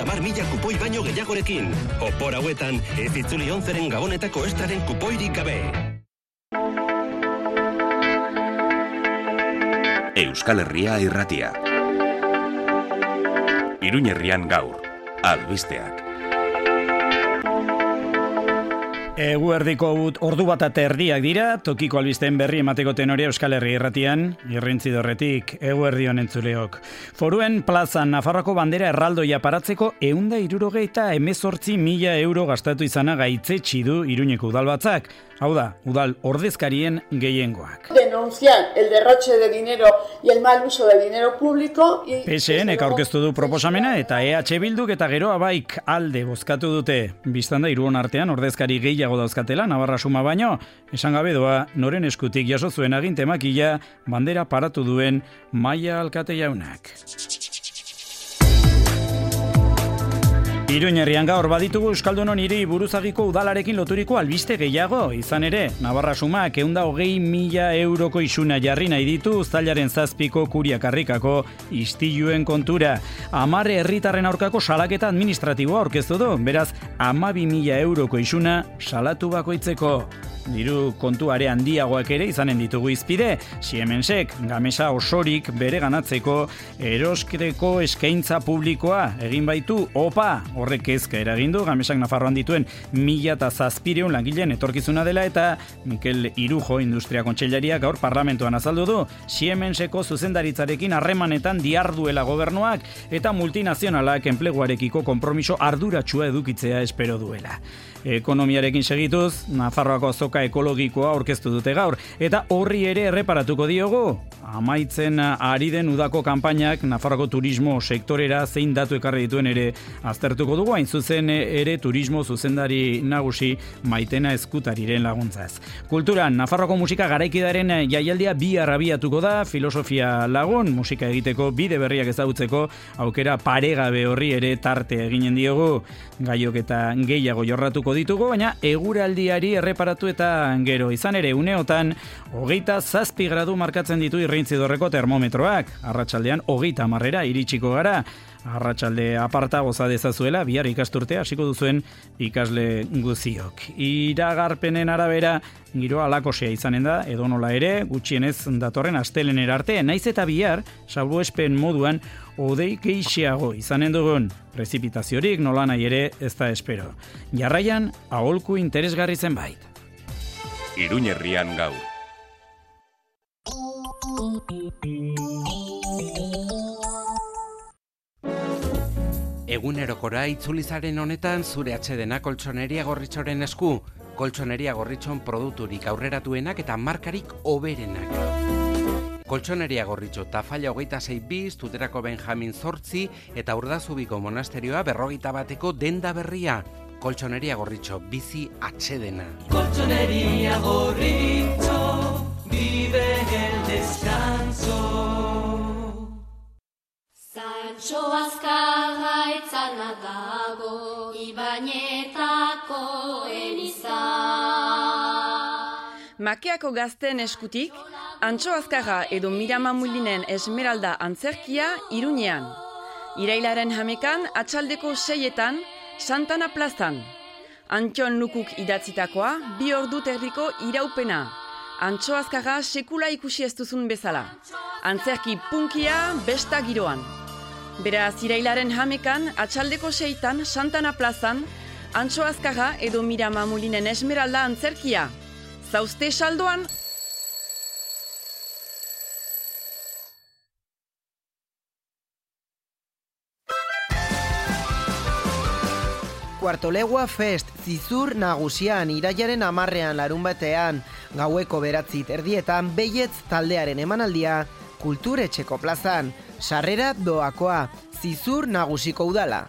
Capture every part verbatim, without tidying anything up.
hamar mila kupoi baino gehiagorekin. Opor hauetan, ez itzuli onzeren gabonetako estraren kupoirik gabe. Euskal Herria irratia. Iruña Herrian gaur, albisteak. Eguerdiko ordu bat eta erdiak dira, tokiko albisteen berri emateko tenorea Euskal Herri irratian, irrintzi dorretik, eguerdion entzuleok. Foruen plazan Nafarroako bandera erraldoia paratzeko ehunda hirurogeita hemezortzi mila euro gastatu izana gaitzetsi du Iruñeko udalbatzak. Hau da, udal ordezkarien gehiengoak. Denunciar el derroche de dinero y el mal uso de dinero público. P S N-ek aurkeztu du proposamena eta E H Bilduk eta Geroa Baik alde bozkatu dute. Biztanda hiruon artean ordezkari gehiago dauzkatela, Navarra suma baino, esan gabe doa, noren eskutik jaso zuen aginte makila, bandera paratu duen Maia Alkate jaunak. Iruña Herrian gaur baditugu Euskaldunon hiri buruzagiko udalarekin loturiko albiste gehiago, izan ere, Navarra sumak ehunda hogei mila euroko isuna jarri nahi ditu uztailaren zazpiko Kuriakarrikako istiluen kontura. Hamar herritarren aurkako salaketa administratiboa aurkeztu du, beraz, hamabi mila euroko isuna salatu bakoitzeko. Diru kontuare handiagoak ere izanen ditugu izpide, Siemensek Gamesa osorik bere ganatzeko erosketeko eskaintza publikoa egin baitu opa, horrek kezka eragindu, Gamesak Nafarroan dituen mila eta zazpireun langileen etorkizuna dela eta Mikel Irujo Industria Kontseilariak gaur parlamentuan azaldu du, Siemenseko zuzendaritzarekin harremanetan diarduela gobernuak eta multinazionalak enpleguarekiko konpromiso arduratsua edukitzea espero duela. Ekonomiarekin segituz, Nafarroako azoka ekologikoa aurkeztu dute gaur, eta horri ere erreparatuko diogu. Amaitzen ari den udako kanpainak Nafarroako turismo sektorera zein datu ekarri dituen ere aztertuko dugu, hain zuzen ere turismo zuzendari nagusi Maitena Ezkutariren laguntzaz. Kulturan, Nafarroako musika garaikidaren jaialdia bi arrabiatuko da, filosofia lagun, musika egiteko bide berriak ezagutzeko, aukera paregabe horri ere tarte eginen diogu, gaiok eta gehiago jorratuko ditugu, baina eguraldiari erreparatu eta gero izan ere uneotan hogeita zazpi gradu markatzen ditu irrintzidorreko termometroak, arratsaldean hogeita hamarrera iritsiko gara. Arratsalde aparta goza dezazuela, bihar ikasturtea hasiko duzuen ikasle guziok. Iragarpenen arabera, giroa alakosea izanen da, edonola ere, gutxienez datorren astelener arte, naiz eta bihar, salbuespen moduan, hodei geixiago izanen dugun, prezipitaziorik nola nahi ere ez da espero. Jarraian, aholku interesgarri zenbait. Iruña Herrian gaur. Egunerokora itzulizaren honetan zure atsedena Koltsoneria Gorritxoren esku, Koltsoneria Gorritxon produkturik aurreratuenak eta markarik hoberenak. Koltsoneria Gorritxo Tafalla hogeita sei bis, Tuterako Benjamin zortzi eta Urdazubiko monasterioa berrogeita bateko denda berria. Koltsoneria Gorritxo, bizi atsedena. Koltsoneria Gorritxo, vive el descanso. Sancho Azkarra etzana dago, Ibañetako Eliza. Makeako gazten eskutik, Antxo Azkarra edo Mirama Mulinen Esmeralda antzerkia Iruñean. Irailaren hamekan, atxaldeko seietan, Santana plazan. Antxon Lukuk idatzitakoa, bi ordu terdiko iraupena. Antxo Azkarra sekula ikusi ez duzun bezala. Antzerki punkia besta giroan. Beraz, irailaren hamekan, atxaldeko seitan, Santana plazan, Antxo Azkarra edo Mirama Mulinen Esmeralda antzerkia. Zauzte saldoan? Kuartolegua Fest, zizur nagusian, irailaren hamarrean larun batean, gaueko beratzi erdietan, Beietz taldearen emanaldia, Kulturetxeko plazan, sarrera doakoa, zizur nagusiko udala.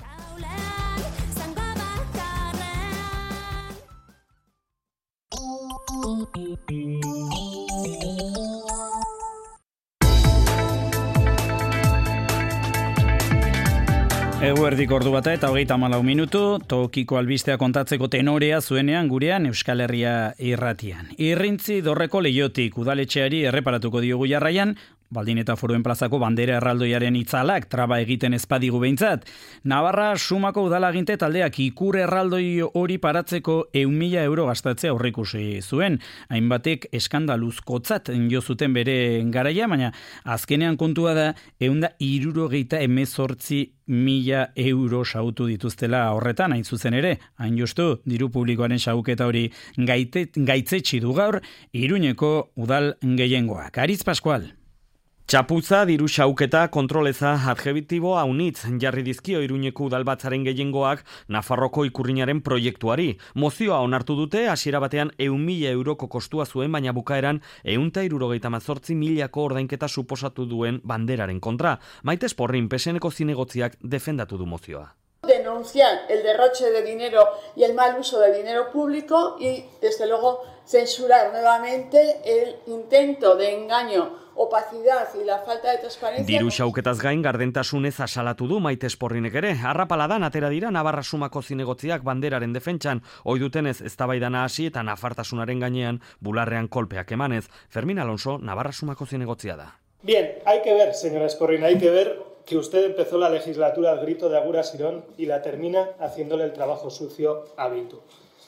Eguerdik ordu bata eta hogeita hamalau minutu, tokiko albistea kontatzeko tenorea zuenean gurean Euskal Herria irratian. Irrintzi dorreko leiotik udaletxeari erreparatuko diogu jarraian, baldin eta Foruen plazako bandera erraldoiaren itzalak traba egiten ezpadigu behintzat. Navarra Sumako udalaginte taldeak ikur erraldoi hori paratzeko ehun mila euro gastatzea aurreikusi zuen. Hainbatek eskandaluzkotzat jo zuten bere garaia, baina azkenean kontua da ehun eta hirurogeita hemezortzi mila euro sautu dituztela horretan, hain zuzen ere, hain justu, diru publikoaren sauketa hori gaite, gaitzetsi du gaur, Iruñeko udal gehiengoak. Aritz Pascual. Txapuza, diru xauketa, kontroleza, adjektibo haunitz jarri dizkio Iruñeko udalbatzaren gehiengoak Nafarroko ikurrinaren proiektuari. Mozioa onartu dute, hasiera batean ehun mila euroko kostua zuen, baina bukaeran ehun eta hirurogeita hamazortzi milako ordainketa suposatu duen banderaren kontra. Maite Esporrin, P S Nko zinegotziak defendatu du mozioa. Denunciar el derroche de dinero y el mal uso del dinero público y, desde luego, censurar nuevamente el intento de engaño, opacidad y la falta de transparencia. Diru xauketaz gain gardentasunez asalatu du Maite Esporrinek ere. Arrapaladan atera dira Navarra Sumako zinegotziak banderaren defentsan, ohi dutenez eztabaidana hasi eta nafartasunaren gainean bularrean kolpeak emanez. Fermin Alonso, Navarra Sumako zinegotzia da. Bien, hay que ver, señora Esporrin, hay que ver que usted empezó la legislatura al grito de Agura Sirón y la termina haciéndole el trabajo sucio a Bildu.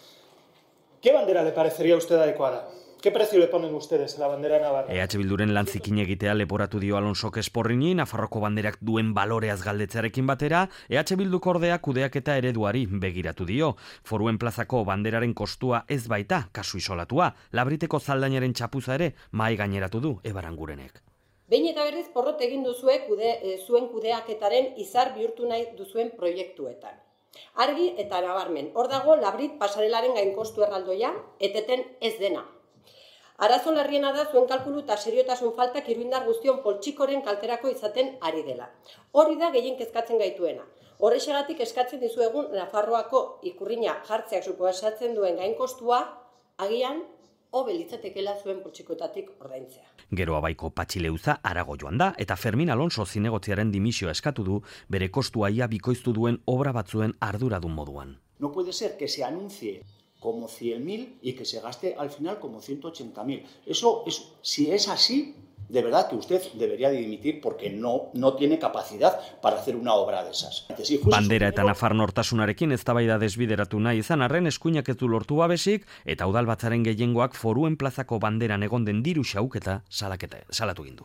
¿Qué bandera le parecería a usted adecuada? ¿Qué precio le ponen ustedes a la bandera navarra? E H Bilduren lantzikin egitea leporatu dio Alonsok Esporrini, Nafarroko banderak duen baloreaz galdetzearekin batera, E H Bilduk ordea kudeaketa ereduari begiratu dio. Foruen plazako banderaren kostua ez baita, kasu isolatua, Labriteko zaldainaren txapuza ere mahai gaineratu du Ebarangurenek. Behin eta berriz porrot egin duzue kude, e, zuen kudeaketaren izar bihurtu nahi duzuen proiektuetan. Argi eta nabarmen, hor dago Labrit pasarelaren gainkostu erraldoia, eteten ez dena. Arazo larriena da zuen kalkulu eta seriotasun faltak iruindar guztion poltsikoren kalterako izaten ari dela. Hori da gehien kezkatzen gaituena. Horrexegatik eskatzen dizuegun Nafarroako ikurrina jartzeak suposatzen duen gainkostua, agian hobe litzatekeela zuen poltsikoetatik ordaintzea. Gero abaiko Patxileuza arago joan da, eta Fermin Alonso zinegotziaren dimisioa eskatu du, bere kostua ia bikoiztu duen obra batzuen arduradun moduan. No puede ser que se anuncie como cien mil y que se gaste al final como ciento ochenta mil. Eso, es, si es así, de verdad que usted debería dimitir porque no, no tiene capacidad para hacer una obra de esas. Si Bandera eta Nafar nortasunarekin eztabaida desbideratu nahi izan arren eskuinak ez du lortu babesik, eta udalbatzaren gehiengoak Foruen plazako banderan egon den diru xauketa salaketa salatu egin du.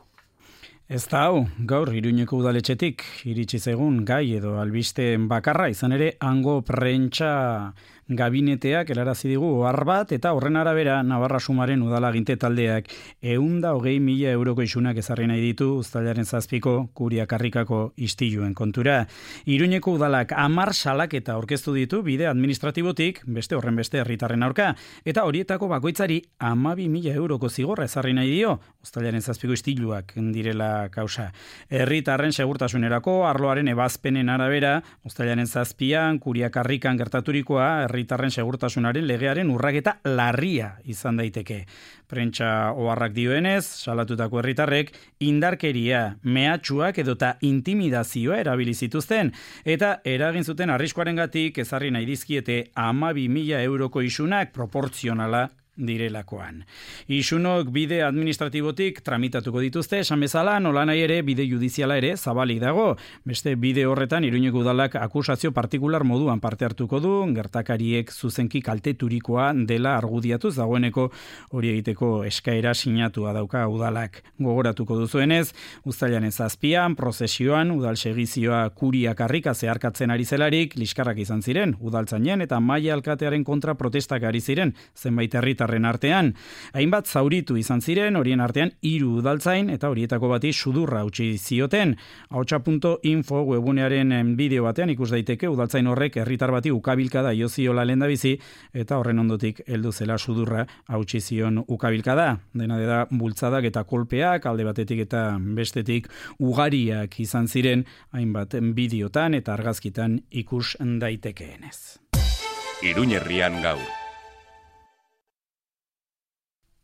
Ez da hau, gaur Iruñeko udaletxetik iritsi zaigun gai edo albiste bakarra, izan ere hango prentsa gabineteak helarazi digu ohar bat, eta horren arabera Navarra Sumaren udalaginte taldeak ehun eta hogei mila euroko isunak ezarri nahi ditu uztailaren zazpiko Kuria Karrikako istiluen kontura. Iruñeko udalak hamar salaketa aurkeztu ditu bide administratibotik, beste horren beste herritarren aurka, eta horietako bakoitzari hamabi mila euroko zigorra ezarri nahi dio uztailaren zazpiko istiluak direla kausa. Herritarren segurtasunerako arloaren ebazpenen arabera, uztailaren zazpian Kuria Karrikan gertaturikoa herritarren segurtasunaren legearen urraketa larria izan daiteke. Prentsa oharrak dioenez, salatutako herritarrek indarkeria, mehatxuak edota intimidazioa erabili zituzten, eta eragin zuten arriskuarengatik ezarri nahi dizkiete hamabi mila euroko isunak proportzionala direlakoan. Isunok bide administratibotik tramitatuko dituzte, esan bezala, nola nahi ere bide judiziala ere zabalik dago. Beste bide horretan Iruñeko udalak akusazio partikular moduan parte hartuko du, gertakariek zuzenki kalteturikoa dela argudiatuz dagoeneko hori egiteko eskaera sinatua dauka udalak. Gogoratuko duzuenez, uztailaren zazpian, prozesioan, udal segizioa Kuria Karrika zeharkatzen ari zelarik, liskarrak izan ziren, udaltzainen eta maila alkatearen kontra protestak ari ziren, zenbait herritar artean. Hainbat zauritu izan ziren, horien artean hiru udaltzain eta horietako bati sudurra utzi zioten. ahotsa puntu info webunearen bideo batean ikus daiteke udaltzain horrek herritar bati ukabilkada jo ziola lehendabizi eta horren ondotik heldu zela sudurra hautsi zion ukabilkada. Dena da bultzadak eta kolpeak alde batetik eta bestetik ugariak izan ziren, hainbat bideotan eta argazkitan ikus daitekeenez. Iruñerrian gaur.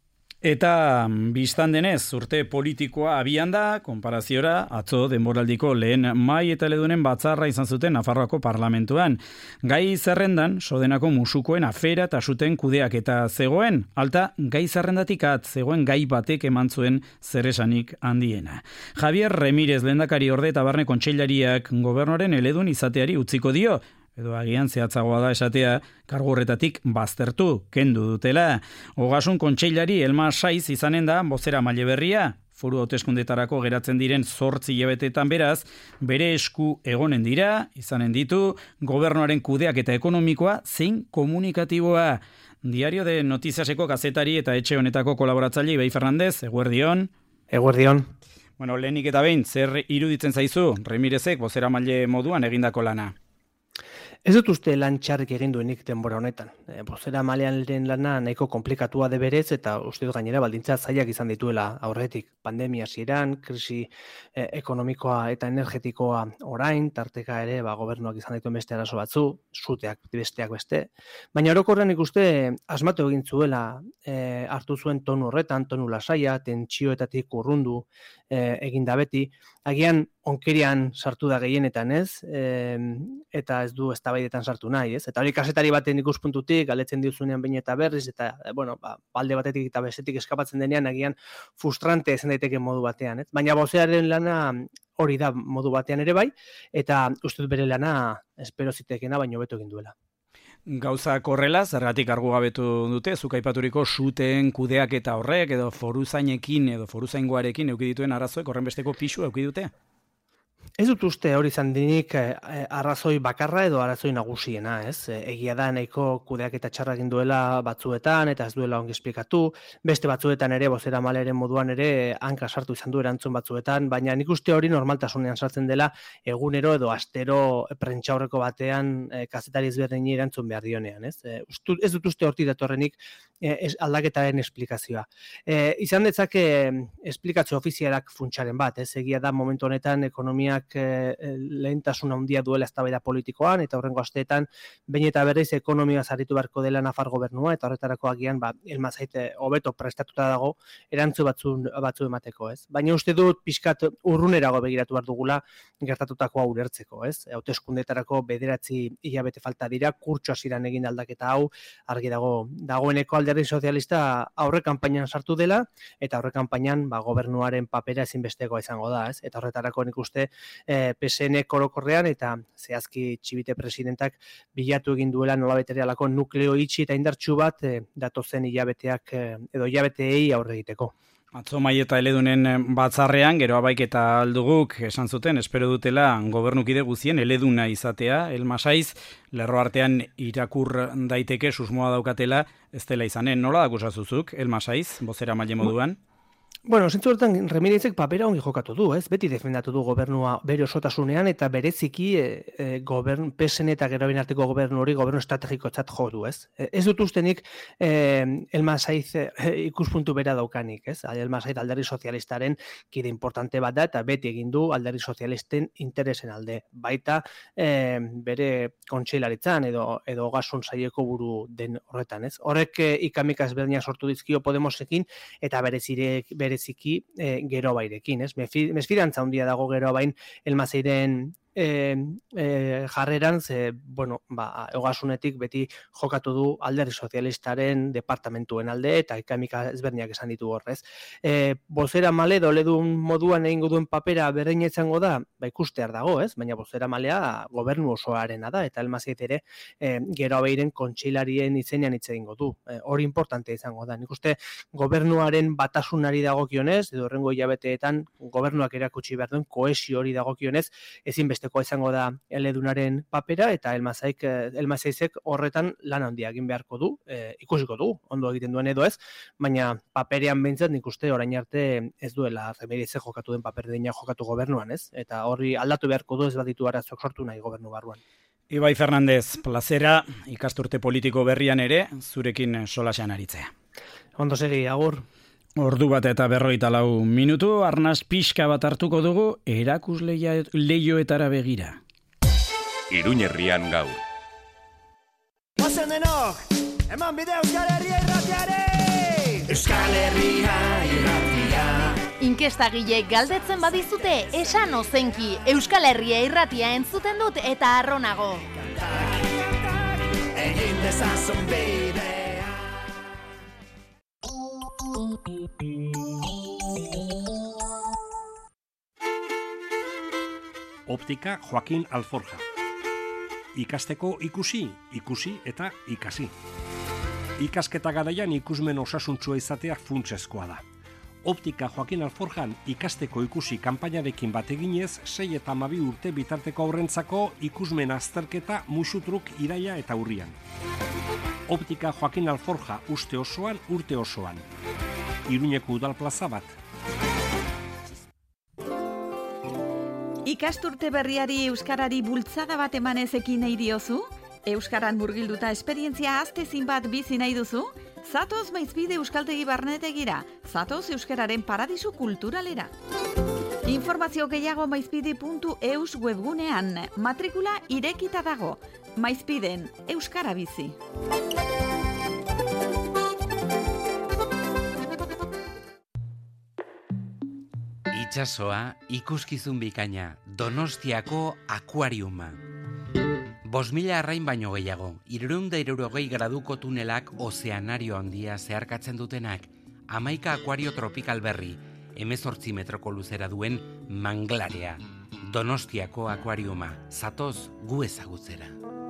Eta biztan denez, urte politikoa abian da, konparaziora, atzo denboraldiko lehen mai eta ledunen batzarra izan zuten Nafarroako parlamentuan. Gai zerrendan, sodenako musukoen afera eta zuten kudeak eta zegoen, alta gai zerrendatik at zegoen gai batek eman zuen zeresanik handiena. Javier Remírez lehendakari orde eta barne kontseilariak gobernuaren eledun izateari utziko dio, edo agian zehatzagoa da esatea kargu horretatik baztertu, kendu dutela. Ogasun kontseilari Elma Saiz izanen da bozera maile berria, foru hauteskundetarako geratzen diren zortzi hilabetetan beraz, bere esku egonen dira, izanen ditu, gobernuaren kudeak eta ekonomikoa zein komunikatiboa. Diario de Notiziaseko kazetari eta etxe honetako kolaboratzaile Ibai Fernandez, eguerdion. Eguerdion. Bueno, lehenik eta behin, zer iruditzen zaizu Remirezek bozera maile moduan egindako lana? Ez dut uste lan txarrik egin duenik denbora honetan. E, bozera malean lana nahiko komplikatua de berez eta uste dut gainera baldintza zailak izan dituela aurretik. Pandemia ziran, krisi e, ekonomikoa eta energetikoa orain, tarteka ere ba, gobernuak izan dituen beste arazo batzu, zuteak besteak beste. Baina orokorrean ikuste asmatu egin zuela e, hartu zuen tonu horretan, tonu lasaia, tentsioetatik urrundu e, egin da beti. Agian onkerian sartu da gehienetan ez, e, eta ez du eztabaidetan sartu nahi, ez? Eta hori kazetari baten ikuspuntutik, galetzen dizunean behin eta berriz, eta e, bueno, ba, alde batetik eta bestetik eskapatzen denean, agian frustrante ezen daiteke modu batean, ez? Baina bozearen lana hori da modu batean ere bai, eta uste dut bere lana espero zitekena baino beto egin duela. Gauza korrela, zergatik argu gabetu dute, zuk aipaturiko suteen kudeak eta horrek, edo foruzainekin, edo foruzaingoarekin eukidituen arazoek horren besteko pixu eukidute? Ez dut uste hori izan dinik eh, arrazoi bakarra edo arrazoi nagusiena, ez? Egia da nahiko kudeak eta txarra egin duela batzuetan eta ez duela ongi esplikatu, beste batzuetan ere, bozera maleren moduan ere hanka sartu izan du erantzun batzuetan, baina nik uste hori normaltasunean sartzen dela egunero edo astero prentsaurreko batean eh, kazetari ezberdini erantzun behar dionean, ez? Eh, ustu, ez dut uste hortik datorrenik eh, aldaketaren esplikazioa. Eh, izan detzake esplikazio ofizialak funtsaren bat, ez? Egia da momentu honetan ekonomiak lehentasun handia duela eztabaida politikoan eta horrengo asteetan behin eta berriz ekonomia zaritu beharko dela Nafar gobernua eta horretarako agian ba Elma Saiz hobeto prestatuta dago erantzu batzu batzu emateko, ez? Baina uste dut pixkat urrunerago begiratu behar dugula gertatutakoa ulertzeko, ez? Hauteskundeetarako bederatzi hilabete falta dira, kurtso hasieran egin aldaketa hau argi dago. Dagoeneko Alderdi Sozialista aurre kanpainan sartu dela eta aurre kanpainan ba gobernuaren papera ezinbestekoa izango da, ez? Eta horretarako nik uste E, P S N korokorrean eta zehazki Txibite presidentak bilatu egin duela nolabeterealako nukleo itxi eta indartsu bat e, datozen hilabeteak e, edo hilabeteei aurre egiteko. Atzo mai eta eledunen batzarrean, gero abaik eta alduguk esan zuten, espero dutela gobernukide guzien eleduna izatea, Elma Saiz, lerro artean irakur daiteke susmoa daukatela, ez dela izanen, nola dakusazuzuk, Elma Saiz, bozera maile moduan? Bueno, zentzu horretan Remirezek papera ongi jokatu du, ez? Beti defendatu du gobernua bere osotasunean eta bereziki e, e, gobern, P S N eta gero arteko gobernu hori gobernu estrategikotzat jo du, ez? E, ez dut ustenik e, Elma Saiz e, ikuspuntu bera daukanik, ez? Elma Saiz Alderdi Sozialistaren kide importante bat da eta beti egin du Alderdi Sozialisten interesen alde. Baita e, bere kontseilaritzan edo edo ogasun saileko buru den horretan, ez? Horrek e, ikamika ezberdinak sortu dizkio Podemosekin eta berezirek bereziki e, gero bairekin, ez? Mesfidantza handia dago gero bain Elma Sairen E, e, jarreran, ze, bueno, ba, ogasunetik beti jokatu du Alderdi Sozialistaren departamentuen alde eta ikamika ezberdinak esan ditu horrez. E, bozera male doledun moduan egingo duen papera berdin izango da, ba ikustear dago, ez? Baina bozera malea gobernu osoarena da eta Elma Saiz ere e, gero beiren kontseilarien izenean hitz egingo du. E, hori importante izango da. Nik uste gobernuaren batasunari dagokionez edo horrengo hilabeteetan gobernuak erakutsi behar duen kohesio hori dagokionez ezinbeste izango da eledunaren papera eta Elma Saiz, Elma Saizek horretan lan handia egin beharko du, e, ikusiko du, ondo egiten duen edo ez, baina paperean behintzat nik uste orain arte ez duela Remirezek jokatu den paper deina jokatu gobernuan, ez? Eta horri aldatu beharko du ez baditu arazoak sortu nahi gobernu barruan. Ibai Fernandez, plazera ikasturte politiko berrian ere zurekin solasean aritzea. Ondo segi, agur. Ordu bat eta berroita lau minutu, arnaz pixka bat hartuko dugu erakusleia leioetara begira. Iruñerrian gaur. Ozen denok, eman bide Euskal Herria irratiare! Euskal Herria irratia. Inkestagileek galdetzen badizute, esan ozenki, Euskal Herria irratia entzuten dut eta harronago. Egin dezazun bidea. Optika Joaquin Alforja. Ikasteko ikusi, ikusi eta ikasi. Ikasketa garaian ikusmen osasuntsua izatea funtsezkoa da. Optika Joaquin Alforjan ikasteko ikusi kanpainarekin bat eginez, sei eta hamabi urte bitarteko aurrentzako ikusmen azterketa musutruk iraia eta urrian. Optika Joaquin Alforja uste osoan, urte osoan. Iruñeko udal plaza bat. Ikasturte berriari euskarari bultzada bat emanez ekin nahi diozu? Euskaran murgilduta esperientzia aztezin bat bizi nahi duzu? Zatoz Maizpide Euskaltegi Barnetegira, zatoz euskararen paradisu kulturalera. Informazio gehiago maizpide puntu eus webgunean, matrikula irekita dago. Maizpiden, euskara bizi. Itxasoa, ikuskizun bikaina, Donostiako akuariuma. Bost mila arrain baino gehiago, hirurehun eta hirurogei graduko tunelak ozeanario handia zeharkatzen dutenak, hamaika akuario tropikal berri, hemezortzi metroko luzera duen Manglarea. Donostiako akuariuma, zatoz gu ezagutzera.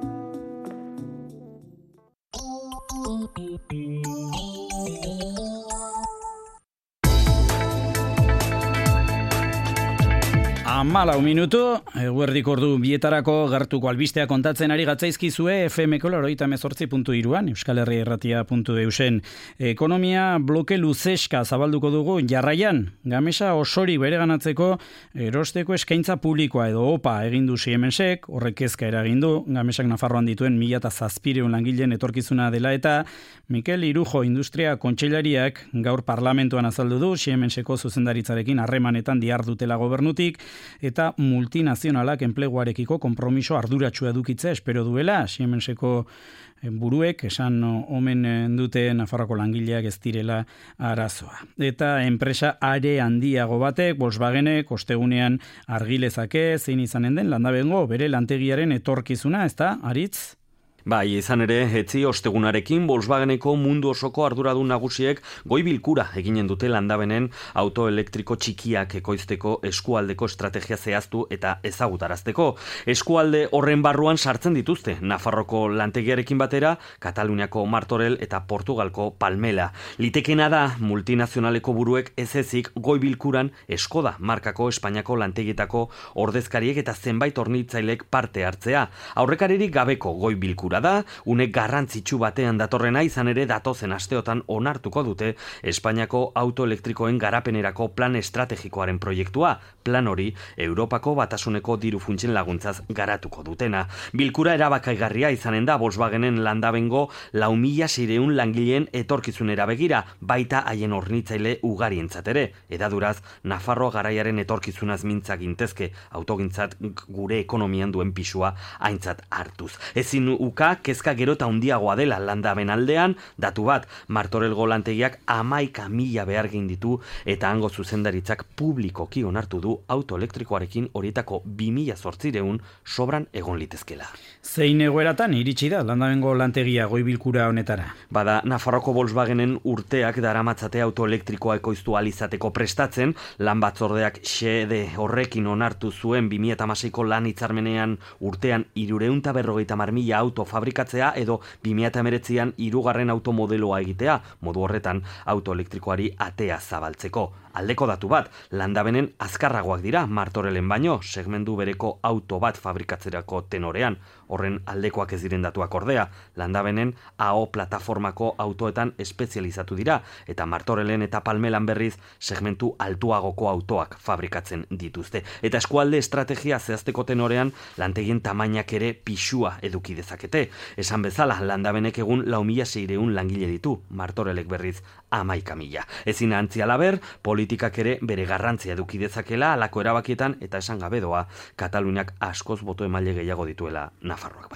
Amalau minutu, eguerdik ordu bietarako gertuko albistea kontatzen ari gatzaizkizue F M ko laurogeita hemezortzi puntu hiruan, Euskal Herria irratia puntu eusen. Ekonomia bloke luzeska zabalduko dugu jarraian, Gamesa osorik bereganatzeko erosteko eskaintza publikoa edo opa egin du Siemensek, horrek kezka eragin du, Gamesak Nafarroan dituen mila eta zazpireun langileen etorkizuna dela eta Mikel Irujo Industria Kontseilariak gaur parlamentuan azaldu du Siemenseko zuzendaritzarekin harremanetan dihardutela gobernutik, eta multinazionalak enpleguarekiko konpromiso arduratsua edukitzea espero duela. Siemenseko buruek esan omen dute Nafarroko langileak ez direla arazoa. Eta enpresa are handiago batek, Volkswagenek ostegunean argilezake zein izanen den landabengo bere lantegiaren etorkizuna, ezta, Aritz? Bai, izan ere, etzi ostegunarekin Volkswageneko mundu osoko arduradun nagusiek goi bilkura eginen dute landabenen autoelektriko txikiak ekoizteko eskualdeko estrategia zehaztu eta ezagutarazteko. Eskualde horren barruan sartzen dituzte Nafarroko lantegiarekin batera, Kataluniako Martorell eta Portugalko Palmela. Litekena da multinazionaleko buruek ez ezik goi bilkuran Skoda markako Espainiako lantegietako ordezkariek eta zenbait hornitzailek parte hartzea. Aurrekaririk gabeko goi bilkura da, une garrantzitsu batean datorrena izan ere datozen asteotan onartuko dute Espainiako autoelektrikoen garapenerako plan estrategikoaren proiektua, plan hori Europako batasuneko diru funtsen laguntzaz garatuko dutena. Bilkura erabakaigarria izanen da Volkswagenen landabengo lau mila seiehun langileen etorkizunera begira, baita haien hornitzaile ugarientzat ere, edaduraz Nafarroa garaiaren etorkizunaz mintzak gintezke autogintzat gure ekonomian duen pisua aintzat hartuz. Ezin uka kezka gero eta handiagoa dela landaben aldean, datu bat, Martorelgo lantegiak hamaika mila behar ditu eta hango zuzendaritzak publikoki onartu du autoelektrikoarekin horietako bi mila zortziehun sobran egon litezkela. Zein egoeratan iritsi da landabengo lantegia goi bilkura honetara? Bada, Nafarroko Volkswagenen urteak daramatzate autoelektrikoa ekoiztu alizateko prestatzen, lan batzordeak xede horrekin onartu zuen bi mila hamaseiko lan hitzarmenean urtean hirurehun eta berrogeita hamar mila auto fabrikatzea edo bi mila hemeretzian hirugarren automodeloa egitea, modu horretan autoelektrikoari atea zabaltzeko. Aldeko datu bat, landabenen azkarragoak dira Martorellen baino, segmentu bereko auto bat fabrikatzerako tenorean. Horren aldekoak ez diren datuak ordea, landabenen A O plataformako autoetan espezializatu dira, eta Martorellen eta Palmelan berriz segmentu altuagoko autoak fabrikatzen dituzte. Eta eskualde estrategia zehazteko tenorean, lantegien tamainak ere pisua eduki dezakete. Esan bezala, landabenek egun lau mila seiehun langile ditu, Martorellek berriz hamaika mila. Ezin antziala ber, politikak ere bere garrantzia eduki dezakela halako erabakietan eta esan gabe doa, Kataluniak askoz boto emaile gehiago dituela Nafarroak baino.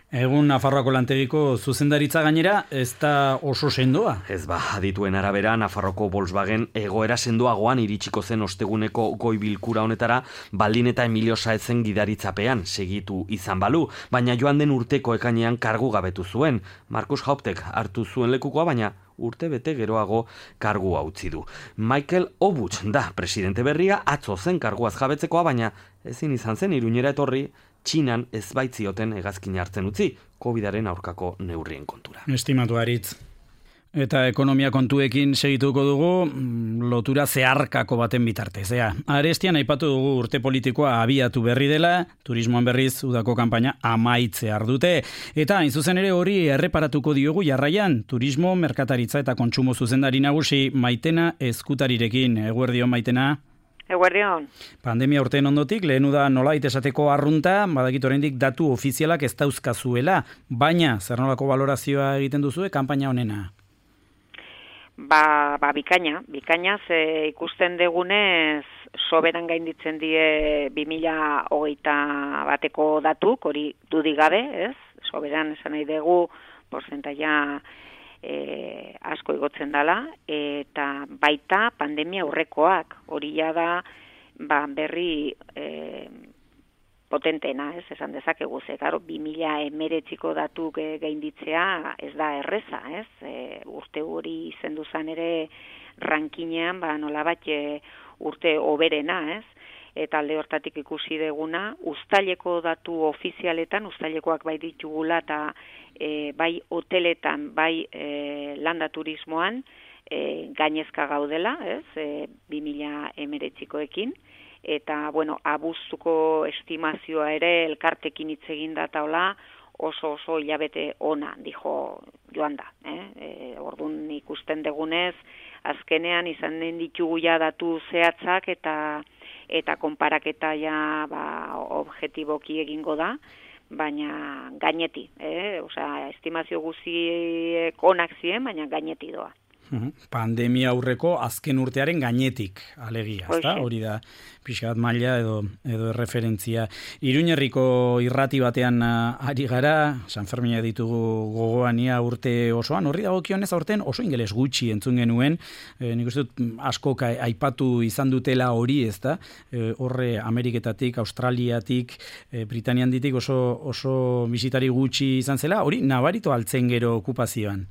Egun Nafarroako lantegiko zuzendaritza gainera ez da oso sendoa. Ez ba, adituen arabera Nafarroko Volkswagen egoera sendoagoan iritsiko zen osteguneko goi bilkura honetara baldin eta Emilio Saezen gidaritzapean segitu izan balu, baina joan den urteko ekainean kargu gabetu zuen. Markus Hauptek hartu zuen lekukoa, baina urte bete geroago kargua utzi du. Michael Obuch da presidente berria, atzo zen karguaz jabetzekoa, baina ezin izan zen Iruñera etorri, Txinan ez baitzioten hegazkin hartzen utzi, covidaren aurkako neurrien kontura. Estimatu Aritz. Eta ekonomia kontuekin segituko dugu lotura zeharkako baten bitartez. Ea, Arestian aipatu dugu urte politikoa abiatu berri dela, turismoan berriz udako kanpaina amaitze ardute. Eta hain zuzen ere hori erreparatuko diogu jarraian, turismo, merkataritza eta kontsumo zuzendari nagusi Maitena Eskutarirekin. Eguerdion Maitena. Eguerdion. Pandemia urteen ondotik, lehenu da nolait esateko arrunta, badakit oraindik datu ofizialak ez dauzkazuela, baina zer nolako balorazioa egiten duzue kanpaina honena? Ba, ba bikaina, bikaina ze ikusten degunez soberan gainditzen die bi mila hogeita bateko datuk, hori dudik gabe, ez? Soberan esan nahi dugu porcentaia E, asko igotzen dela, eta baita pandemia aurrekoak, hori ja da ba, berri e, potentena, ez, esan dezakegu, ze, claro, bi mila hemeretziko datuk e, gainditzea ez da erreza, ez, e, urte hori izendu zan ere rankinean, ba, nola bat e, urte oberena, ez, eta alde hortatik ikusi deguna, uztaileko datu ofizialetan, uztailekoak bai ditugula eta e, bai hoteletan, bai e, landa turismoan e, gainezka gaudela, ez, e, bi mila hemeretzikoekin, eta, bueno, abuztuko estimazioa ere elkartekin hitz egin da taola oso oso hilabete ona, dijo joan da. Eh? E, orduan ikusten degunez, azkenean izan den ditugu ja datu zehatzak eta eta konparaketa ja ba, objetiboki egingo da, baina gaineti, eh? Osea, estimazio guziek onak ziren, baina gaineti doa. Pandemia aurreko azken urtearen gainetik alegia, ezta? Hori da pixkat maila edo edo referentzia. Iruñerriko irrati batean ari gara, San Fermina ditugu gogoania urte osoan, horri dagokionez aurten oso ingeles gutxi entzun genuen, e, nik uste dut asko aipatu izan dutela hori, ezta? E, horre Ameriketatik, Australiatik, e, Britanianditik oso oso bisitari gutxi izan zela, hori nabarito altzen gero okupazioan.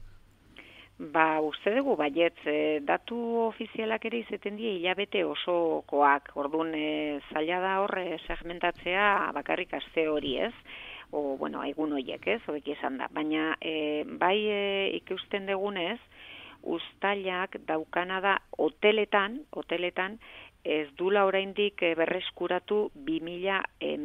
Ba, uste dugu, baietz, e, datu ofizialak ere izeten die hilabete osokoak, orduan e, zaila da horre segmentatzea bakarrik aste hori, ez? O, bueno, egun horiek, ez? Hobeki esan da. Baina, e, bai e, ikusten degunez, uztailak daukana da hoteletan, hoteletan, ez dula oraindik berreskuratu bi mila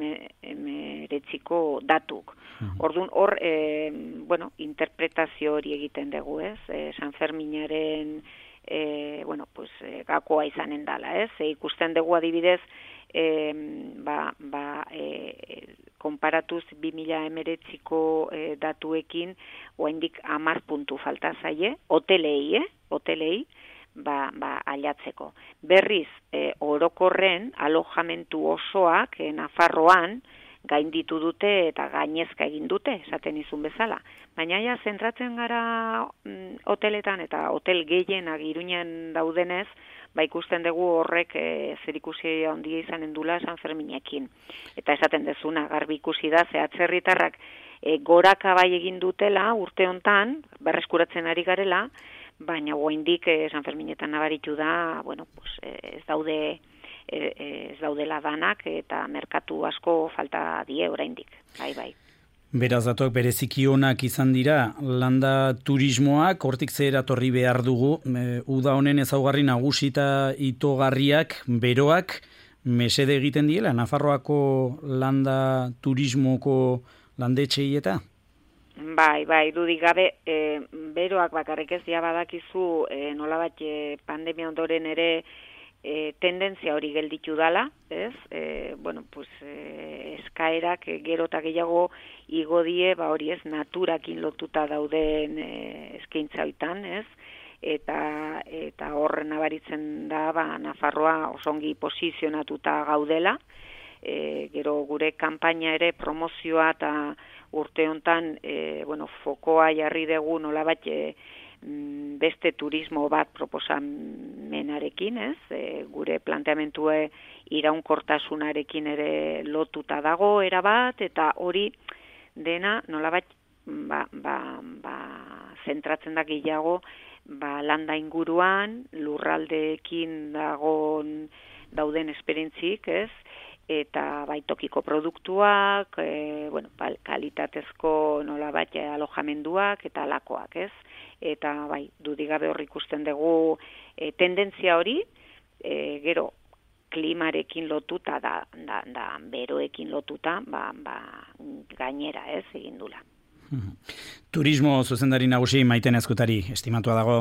hemeretziko datuk. Orduan hor, e, bueno, interpretazio hori egiten dugu, ez? E, San Ferminaren e, bueno, pues, e, gakoa izanen dala, ez? E, ikusten dugu adibidez, e, ba, ba, e, konparatuz bi mila hemeretziko e, datuekin, oraindik hamar puntu falta zaie, hotelei, eh? Hotelei, ba, ba, aliatzeko. Berriz, e, orokorren alojamentu osoak e, Nafarroan gainditu dute eta gainezka egin dute, esaten izun bezala. Baina ja, zentratzen gara mm, hoteletan eta hotel gehienak Iruñan daudenez, ba ikusten dugu horrek e, zerikusi handia izanen dula San Ferminekin. Eta esaten dezuna, garbi ikusi da, ze atzerritarrak e, goraka bai egin dutela urte hontan, berreskuratzen ari garela, baina oraindik eh, San Ferminetan nabaritu da, bueno, pues, eh, ez daude eh, ez daudela danak eta merkatu asko falta die oraindik. Bai, bai. Beraz datuak bereziki onak izan dira, landa turismoak, hortik zehera torri behar dugu, e, uda honen ezaugarri nagusita itogarriak, beroak, mesede egiten diela, Nafarroako landa turismoko landetxei eta? Bai, bai, dudik gabe, e, beroak bakarrik ez ja badakizu e, nolabat e, pandemia ondoren ere e, tendentzia hori gelditu dala, ez? E, bueno, pues, e, eskaerak e, gero eta gehiago igo die, ba hori ez, naturakin lotuta dauden e, eskaintza hoitan, ez? Eta, eta horren nabaritzen da, ba, Nafarroa osongi posizionatuta gaudela, e, gero gure kanpaina ere promozioa eta urte hontan e, bueno, fokoa jarri dugu nolabait e, beste turismo bat proposamenarekin, ez? E, gure planteamentue iraunkortasunarekin ere lotuta dago erabat, eta hori dena nolabait ba, ba, ba, zentratzen da gehiago ba, landa inguruan, lurraldeekin dagon dauden esperientzik, ez? Eta bai tokiko produktuak, e, bueno, kalitatezko nolabait alojamenduak eta alakoak, ez? Eta bai, dudigabe hor ikusten dugu e, tendentzia hori, e, gero klimarekin lotuta da, da, da beroekin lotuta, ba, ba, gainera, ez, egin dula. Turismo zuzendari nagusi Maiten Ezkutari, estimatua dago.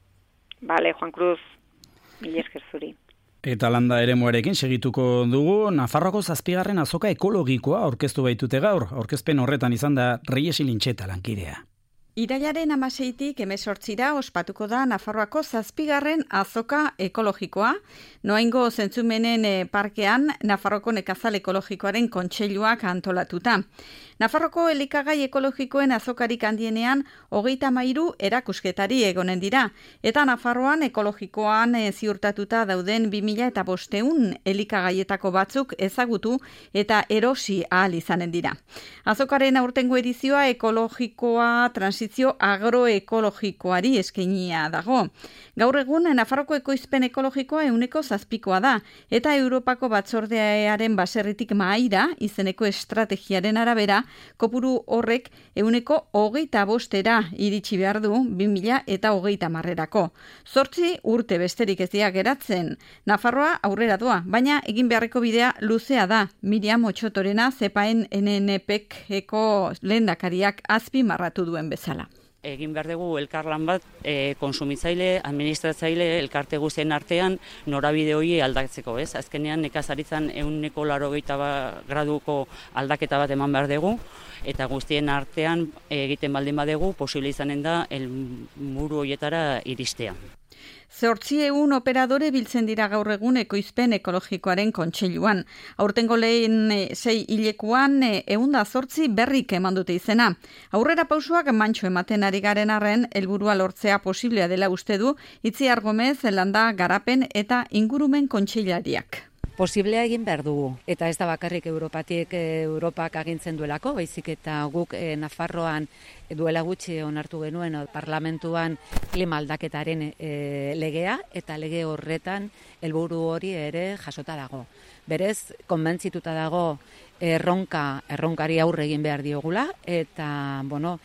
Bale, Juan Cruz, mil esker zuri. Eta landa eremuarekin segituko dugu, Nafarroako zazpigarren azoka ekologikoa aurkeztu baitute gaur, aurkezpen horretan izan da Reyes Ilintxeta lankidea. Irailaren hamaseitik hemezortzira ospatuko da Nafarroako zazpigarren azoka ekologikoa. Noaingo zentzumenen parkean Nafarroako nekazal ekologikoaren kontseiluak antolatuta. Nafarroko elikagai ekologikoen azokarik handienean hogeita hamairu erakusketari egonen dira, eta Nafarroan ekologikoan ziurtatuta dauden bi mila bostehun elikagaietako batzuk ezagutu eta erosi ahal izanen dira. Azokaren aurtengo edizioa ekologikoa transizio agroekologikoari eskainia dago. Gaur egun Nafarroko ekoizpen ekologikoa ehuneko zazpikoa da, eta Europako batzordearen baserritik mahaira izeneko estrategiaren arabera kopuru horrek ehuneko hogeita bostera iritsi behar du bi mila eta hogeita marrerako. Zortzi urte besterik ez dira geratzen. Nafarroa aurrera doa, baina egin beharreko bidea luzea da. Miriam Otxotorena zepaen N N P-eko lehendakariak azpimarratu duen bezala. Egin behar dugu elkarlan bat, e, konsumitzaile, administratzaile, elkarte guztien artean norabide hori aldatzeko, ez? Azkenean nekazaritzan ehuneko laurogeita graduko aldaketa bat eman behar dugu, eta guztien artean egiten baldin badegu, posible izanen da helburu horietara iristea. Zortzieun operadore biltzen dira gaur egun ekoizpen ekologikoaren kontseiluan. Aurtengo lehen sei hilekuan ehun da zortzi berrik eman dute izena. Aurrera pausuak mantxo ematen ari garen arren, helburua lortzea posiblea dela uste du Itziar Gomez, landa garapen eta ingurumen kontseilariak. Posiblea egin behar dugu, eta ez da bakarrik Europatik Europak agintzen duelako, baizik eta guk e, Nafarroan duela gutxi onartu genuen parlamentuan klima aldaketaren e, legea, eta lege horretan helburu hori ere jasota dago. Berez, konbentzituta dago erronka, erronkari aurre egin behar diogula, eta bueno,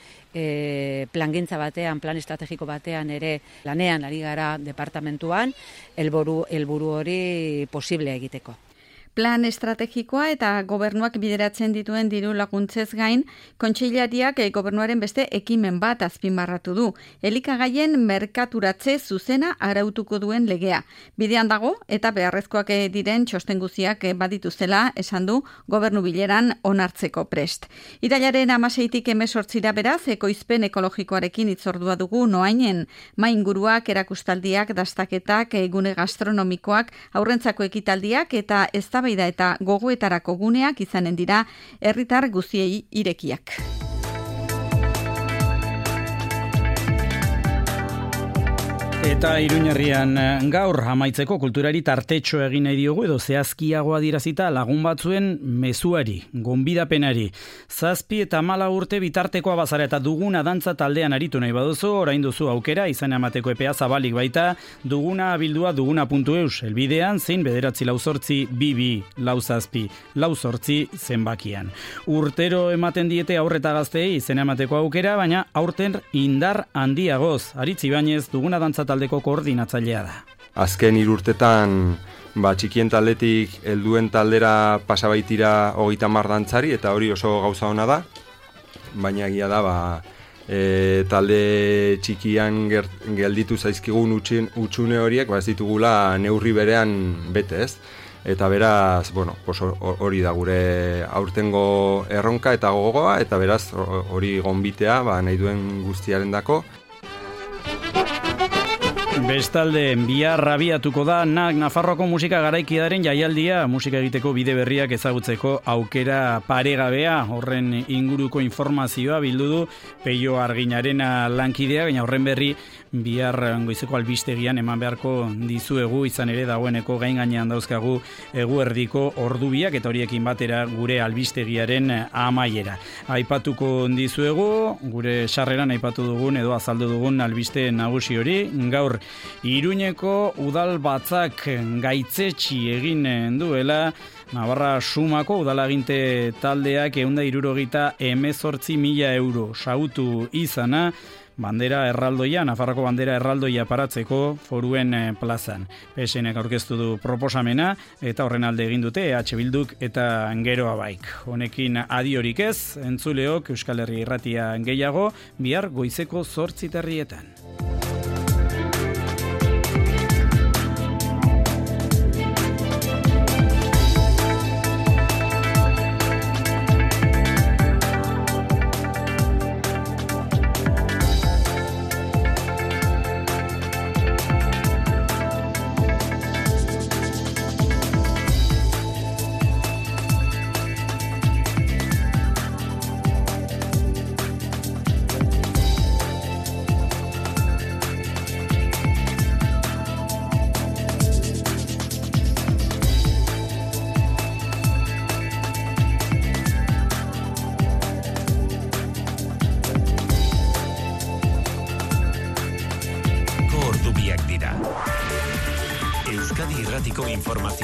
e, plangintza batean, plan estrategiko batean ere lanean ari gara departamentuan, helburu helburu hori posible egiteko. Plan estrategikoa eta gobernuak bideratzen dituen diru laguntzez gain, kontseilariak gobernuaren beste ekimen bat azpimarratu du. Elikagaien merkaturatze zuzena arautuko duen legea. Bidean dago eta beharrezkoak diren txosten guziak badituzela esan du gobernu bileran onartzeko prest. Irailaren hamaseitik hemezortzira beraz, ekoizpen ekologikoarekin hitzordua dugu noainen. Mainguruak, erakustaldiak, dastaketak, gune gastronomikoak, aurrentzako ekitaldiak eta eztabaida eta gogoetarako guneak izanen dira herritar guztiei irekiak. Eta Iruñerrian gaur amaitzeko kulturari tartetxo egin nahi diogu edo zehazkiagoa dirazita lagun batzuen mezuari, gonbidapenari. Zazpi eta mala urte bitartekoa bazara eta duguna dantza taldean aritu nahi baduzu, orain duzu aukera, izan emateko epea zabalik baita, duguna abildua duguna puntu eus, elbidean zein bederatzi lauzortzi bibi lauzazpi, lauzortzi zenbakian. Urtero ematen diete aurreta gazteei izan emateko aukera, baina aurten indar handiagoz, Aritzi Ibanez duguna dantza taldeko koordinatzailea da. Azken hiru urtetan ba, txikien taldetik helduen taldera pasabaitira hogeita hamar dantzari eta hori oso gauza ona da, baina egia da ba, e, talde txikian ger, gelditu zaizkigun utxin, utxune horiek ba, ez ditugula neurri berean bete ez. Eta beraz, bueno, hori da gure aurtengo erronka eta gogoa, eta beraz hori gonbitea ba, nahi duen guztiaren dako. Bestalde, bihar abiatuko da N A C Nafarroako musika garaikidaren jaialdia, musika egiteko bide berriak ezagutzeko aukera paregabea, horren inguruko informazioa bildu du Peio Arginarena lankidea, baina horren berri bihar goizeko albistegian eman beharko dizuegu, izan ere dagoeneko gain gainean dauzkagu eguerdiko ordubiak eta horiekin batera gure albistegiaren amaiera. Aipatuko dizuegu, gure sarreran aipatu dugun edo azaldu dugun albiste nagusi hori, gaur Iruñeko udal batzak gaitzetsi egin duela, Navarra Sumako udalaginte taldeak ehun eta hirurogeita hemezortzi mila euro sautu izana, bandera erraldoia, Nafarroko bandera erraldoia paratzeko foruen plazan. P S Nek aurkeztu du proposamena eta horren alde egin dute E H Bilduk eta Geroa Baik. Honekin adiorik ez, entzuleok Euskal Herria Irratia gehiago, bihar goizeko zortzi terrietan. Euskadi Irratiko informazio